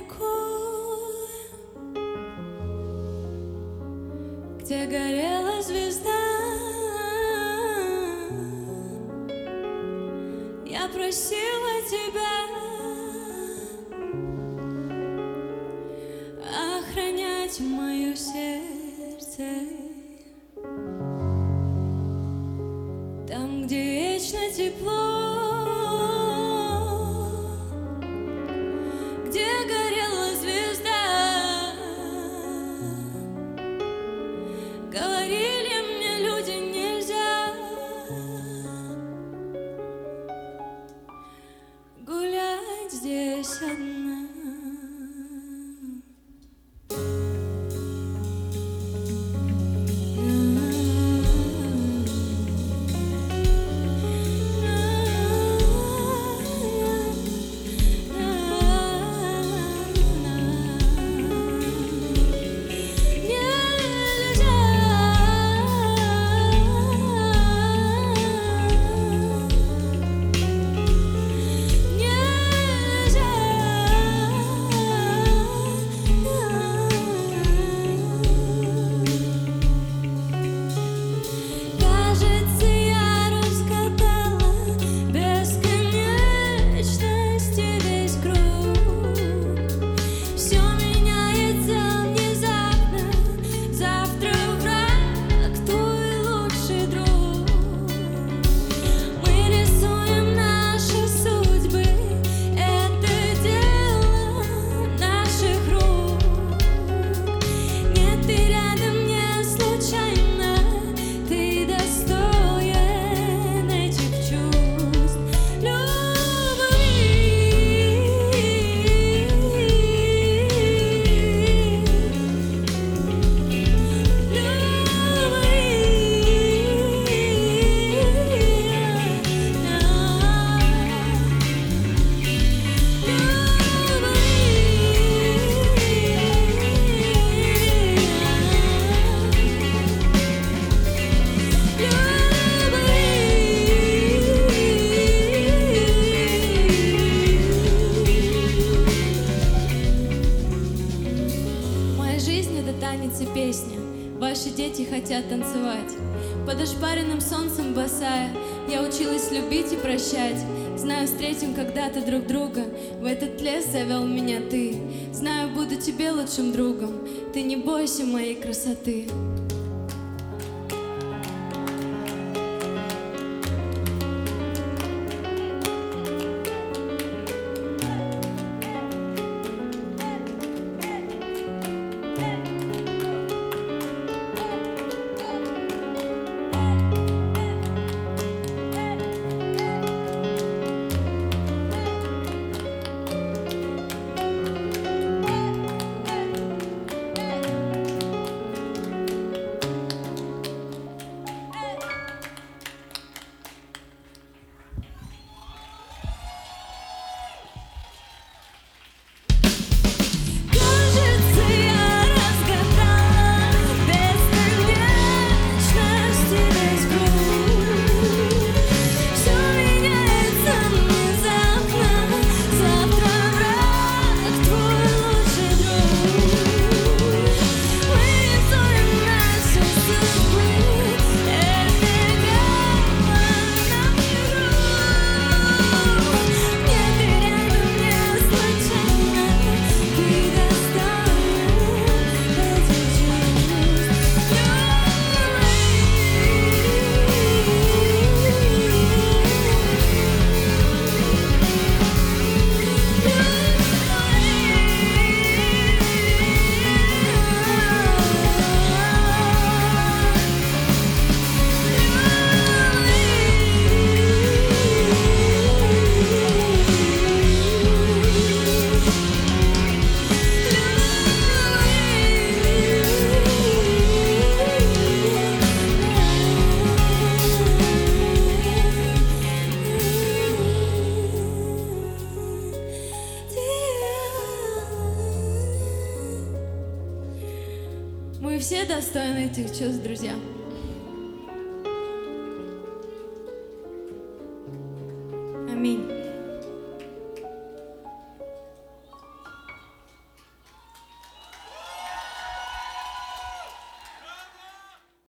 далеко, где горела звезда. Я просила тебя охранять мое сердце там, где вечно тепло, где горела звезда. Говорили мне люди, нельзя гулять здесь одна. Танец и песня, ваши дети хотят танцевать. Под ошпаренным солнцем босая, я училась любить и прощать. Знаю, встретим когда-то друг друга, в этот лес завел меня ты. Знаю, буду тебе лучшим другом, ты не бойся моей красоты. Мы все достойны этих чувств, друзья.